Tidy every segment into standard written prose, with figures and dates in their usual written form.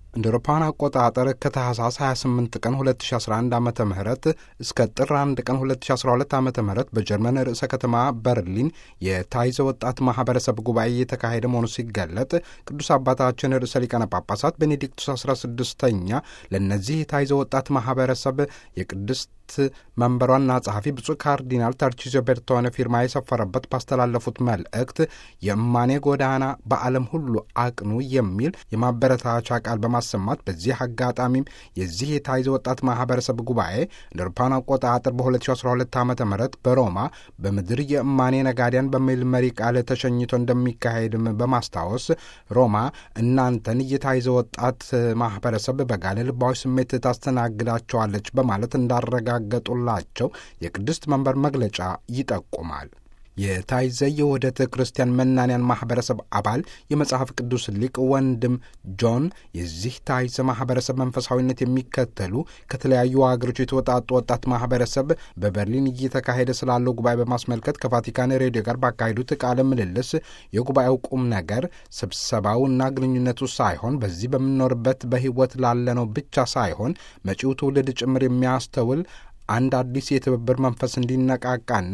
እንደ አውሮፓውያን አቆጣጠር ከታህሳስ 28 ቀን 2011 ዓመተ ምህረት እስከ ጥር 1 ቀን 2012 ዓመተ ምህረት በጀርመን ርዕሰ ከተማ በርሊን የታይዘ ወጣት ማህበረሰብ ጉባኤ የተካሄደ መሆኑ ሲገለጥ ቅዱስ አባታችን ርዕሰ ሊቃነ ጳጳሳት ቤኔዲክቱስ 16ኛ ለእነዚህ የታይዘ ወጣት ማህበረሰብ የቅድስት መንበሯና ጸሐፊ ብፁዕ ካርዲናል ተርቺዚዮ ቤርቶኔ ፊርማ የሰፈረበት ባስተላለፉት መልእክት የእማኔ ጎዳና በዓለም ሁሉ አቅኑ የሚል የማበረታቻ ቃል በማሰማት በዚህ አጋጣሚም የዚህ የታይዘ ወጣት ማህበረሰብ ጉባኤ እንደ አውሮፓውያን አቆጣጠር በ2012 ዓ ም በሮማ በምድር የእማኔ ነጋዴያን በሚል መሪ ቃል ተሸኝቶ እንደሚካሄድም በማስታወስ ሮማ እናንተን የታይዘ ወጣት ማህበረሰብ በጋለ ልባዊ ስሜት ታስተናግዳቸዋለች በማለት እንዳረጋገጡላቸው የቅድስት መንበር መግለጫ ይጠቁማል። የታይዘ የውህደት ክርስቲያን መናንያን ማህበረሰብ አባል የመጽሐፍ ቅዱስ ሊቅ ወንድም ጆን የዚህ ታይዘ ማህበረሰብ መንፈሳዊነት የሚከተሉ ከተለያዩ አገሮች የተወጣጡ ወጣት ማህበረሰብ በበርሊን እየተካሄደ ስላለው ጉባኤ በማስመልከት ከቫቲካን ሬዲዮ ጋር ባካሄዱት ቃለ ምልልስ የጉባኤው ቁም ነገር ስብሰባውና ግንኙነቱ ሳይሆን በዚህ በምንኖርበት በሕይወት ላለነው ብቻ ሳይሆን መጪው ትውልድ ጭምር የሚያስተውል አንድ አዲስ የትብብር መንፈስ እንዲነቃቃና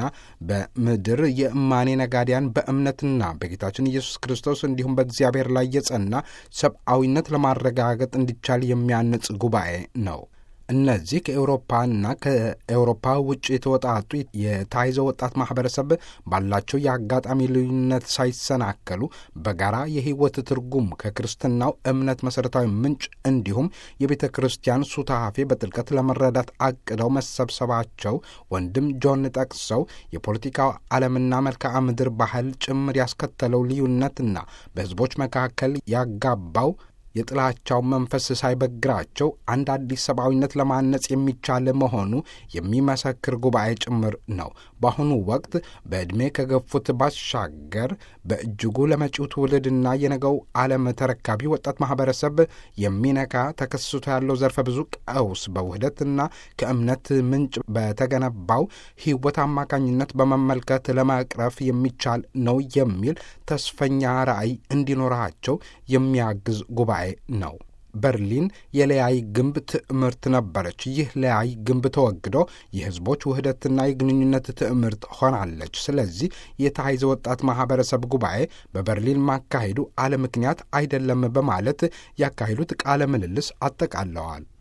በምድር የእማኔ ነጋዴያን በእምነትና በጌታችን ኢየሱስ ክርስቶስ እንዲሁም በእግዚአብሔር ላይ የጸና ሰብአዊነት ለማረጋገጥ እንዲቻል የሚያንጽ ጉባኤ ነው። እነዚህ ከኤውሮፓና ከኤውሮፓ ውጭ የተወጣጡ የታይዘ ወጣት ማህበረሰብ ባላቸው የአጋጣሚ ልዩነት ሳይሰናከሉ በጋራ የሕይወት ትርጉም ከክርስትናው እምነት መሠረታዊ ምንጭ እንዲሁም የቤተ ክርስቲያን ሱታፌ በጥልቀት ለመረዳት አቅደው መሰብሰባቸው ወንድም ጆን ጠቅሰው የፖለቲካው ዓለምና መልክዓ ምድር ባህል ጭምር ያስከተለው ልዩነትና በሕዝቦች መካከል ያጋባው የጥላቻው መንፈስ ሳይበግራቸው አንድ አዲስ ሰብአዊነት ለማነጽ የሚቻል መሆኑ የሚመሰክር ጉባኤ ጭምር ነው። በአሁኑ ወቅት በዕድሜ ከገፉት ባሻገር በእጅጉ ለመጪው ትውልድና የነገው ዓለም ተረካቢ ወጣት ማህበረሰብ የሚነካ ተከስቶ ያለው ዘርፈ ብዙ ቀውስ በውህደትና ከእምነት ምንጭ በተገነባው ሕይወት አማካኝነት በመመልከት ለመቅረፍ የሚቻል ነው የሚል ተስፈኛ ራዕይ እንዲኖራቸው የሚያግዝ ጉባኤ ነው። በርሊን የለያይ ግንብ ትዕምርት ነበረች። ይህ ለያይ ግንብ ተወግዶ የሕዝቦች ውህደትና የግንኙነት ትዕምርት ሆናለች። ስለዚህ የታይዘ ወጣት ማህበረሰብ ጉባኤ በበርሊን ማካሄዱ አለ ምክንያት አይደለም በማለት ያካሄዱት ቃለ ምልልስ አጠቃለዋል።